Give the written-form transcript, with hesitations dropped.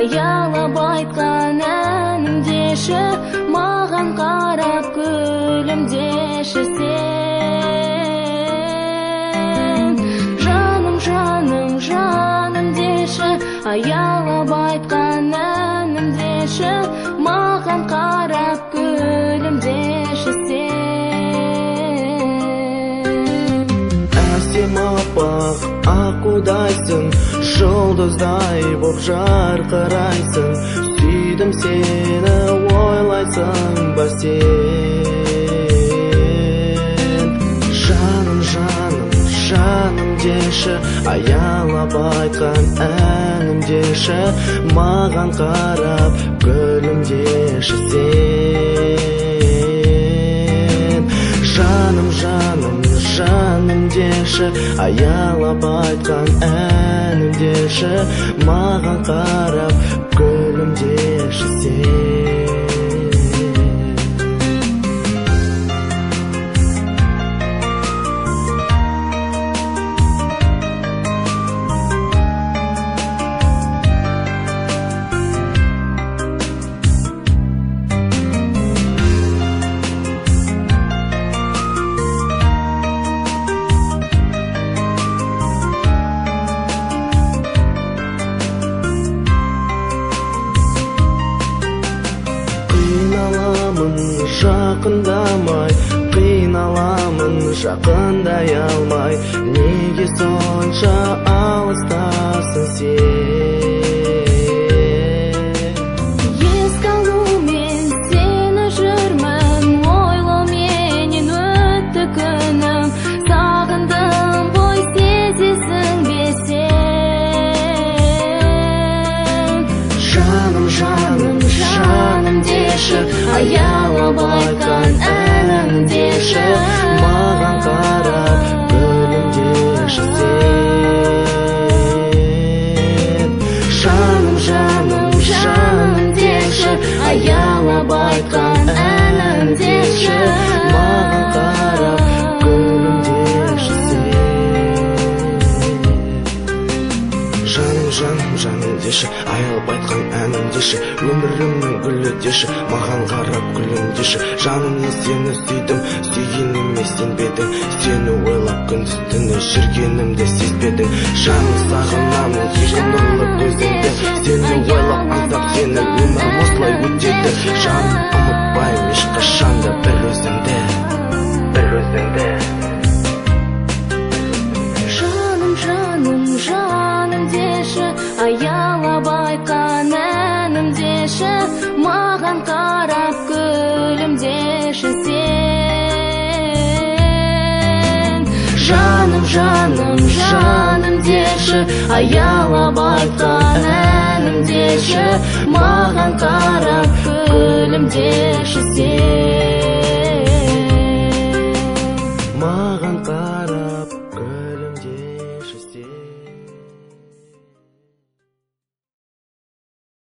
аялап айтқан әнімдеші, маған қарап күлімдеші сен. Жаным, жаным, жаным деші, аялап айтқан әнімдеші, маған қарап күлімдеші сен. Әсем аппақ аққудайсың, жұлдыздай боп жарқырайсың, сүйдім сені ойлайсың ба сен. Жаным, жаным, жаным деші, аялап айтқан әнім деші, маған қарап күлімдеші сен. Жаным, жаным, жаным деші, аялап айтқан әнім деші, маған қарап күлімдеші сен. Қиналамын жақындамай, қиналамын жақындай алмай, неге сонша алыстасың сен? Еске алумен сені жүрмін, ойлауменен өтті күнім, сағындым ғой сезесің бе сен? Жаным, жаным, жаным деші, аялап айтқан әнім деші, маған қарап күлімдеші сен. Жаным, жаным, жаным деші, аялап айтқан әнім деші, маған қарап күлімдеші сен. Жаным, жаным, жаным деші, аялап айтқан әнім деші, өмірімнің гүлі деші, маған қарап күлімдеші. Жаным, мен сені сүйдім, сүйгеніме сенбедің, сені ойлап күндіз түні жүргенімді сезбедің. Жаным, сағынамын екі нұрлы көзіңді, сені ойлап аңсап сені өмір осылай өтеді. Жаным, ұмытпаймын ешқашанда бір өзіңді, бір өзіңді. Жаным, жаным, жаным деші, аялап айтқан әнім деші, маған қарап күлімдеші сен. Жаным, жаным, жаным деші, аялап айтқан әнім деші, маған қарап күлімдеші сен.